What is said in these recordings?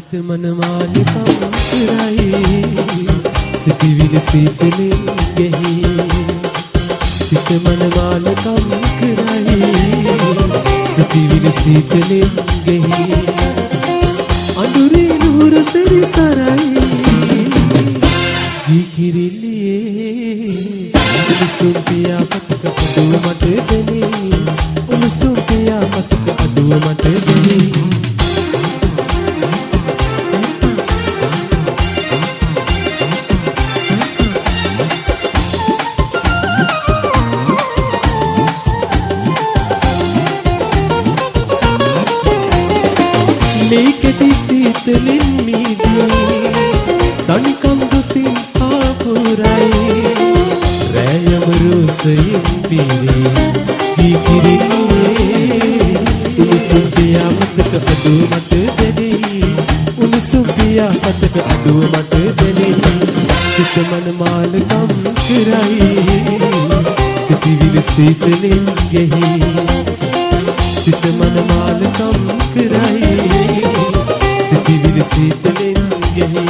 සිත මනමාලිකම් කරයි සිතිවිලි සීතලෙන් ගෙහි සිත මනමාලිකම් කරයි සිතිවිලි සීතලෙන් ගෙහි අඳුරේ නුර සැරිසරයි ගිකිරිලියේ උණුසුම් පියාපතක අඩුව මට දැනේ උණුසුම් පියාපතක අඩුව මට දැනේ මේකෙති සීතලින් මීදී තනිකම් දුසින් ආපුරයි රැයම රෝසයෙන් පිරේ කීකිරියේ උණුසුම් පියාපතක අඩුව මට දැනේ උණුසුම් පියාපතක අඩුව මට දැනේ සිත මනමාලකම් කරයි සිතිවිලි සීතලින් ගෙහි සිත මනමාලකම් කරයි සිතිවිලි සීතලෙන් ගෙහි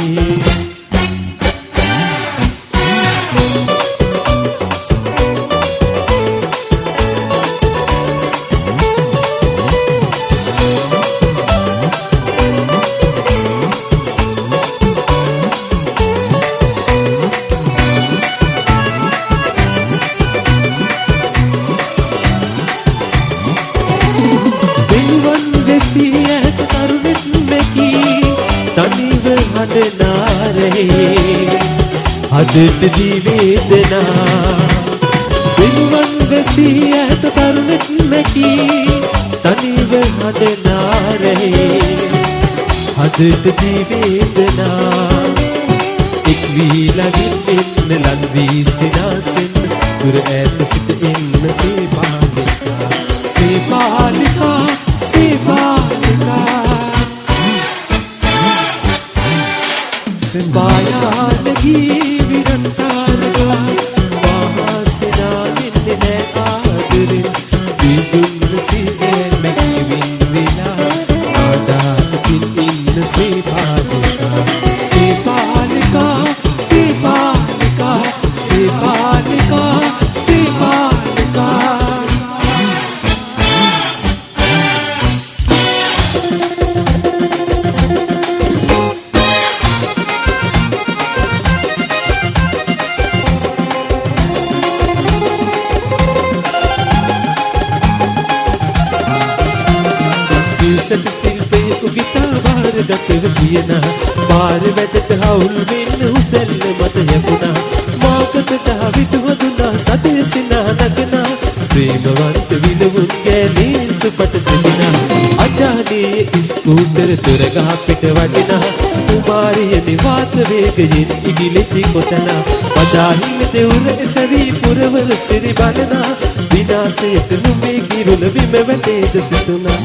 හදට දී වේදනා වෙනුවන් වැසී ඇත තරුණෙක් මැකී තනිව හඬනා රහේ හදට දී වේදනා එක් වී ළඟින් එන්න ලං වී සිනාසෙන් දුර ඈත සිට එන්න සේපාලිකා සේපාලිකා සේපාලිකා සෙම්බායානගී විරන්තාරගා වාහාසනා නින්නේ නෑ ආදරෙන් දීදුන්න සීයෙන් මැකිවින් වෙලා ආදාකින් ඉන්න සේපාලිකා සේපාලිකා සේපාලිකා සේපාලිකා සේපාලිකා සට සිල්පයකු ගිතා භාරගතව කියන පාර වැඩට හවුල් වෙන්න උදැල්ල මත යකුණා මාකතට විටුවදුනා සදේ සිනා නගනා ප්‍රේමවන්ත විලවුන් ගෑනේ සුපට සිඳිනා අජානේ ඉස්කූටර තුරගහ පිට වඩිනා කුමාරිය නිවාත වේගයෙන් ඉගිලිති කොතනා පදාහිම දෙවුර එසවී පුරවල සිරි බලනා විනාසයට නුඹේ කිරුල බිම වැටේද සිතුනා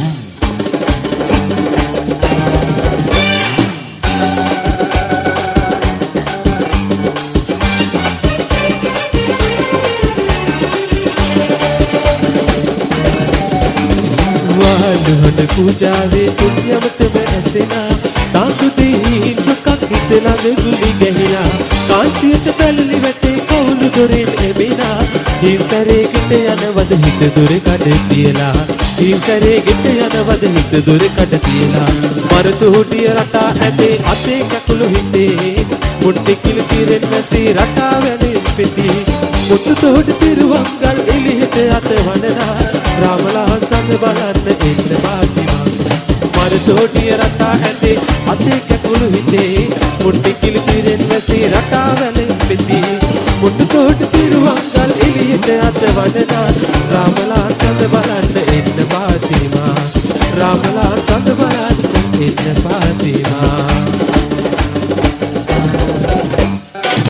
හොඳ පූජාවේ පුණ්‍යමතම ඇසෙනා තාකුදී දුකක් හිත ළඟ ගුලි ගැහිලා කාසියට පැලලි වැටේ කවුළු දොරෙන් එමිනා හිංසරේ ගෙට යනවද හිත දොර කඩ තියලා හිංසරේ ගෙට යනවද හිත දොර කඩ තියලා මරතුහුටිය රටා ඇතේ අතේ කකුළු හිතේ මුට්ටි කිලි තිරෙන් මැසී රටා වැලෙන් පෙති මුට්ටු තෝඩ තිරුවංගල් එළියට අත වනනා රාමලා සඳ බලන්න එන්න පාතිමා මරතෝටිය රටා ඇතේ අතේ කැකුළු හිතේ මුට්ටි කිලි තිරෙන් මැසී රටා වැලෙන් පෙති මුට්ටු තෝඩ තිරුවංගල් එළියට අත වනනා රාමලා සඳ බලන්න එන්න පාතිමා රාමලා සඳ බලන්න එන්න පාතිමා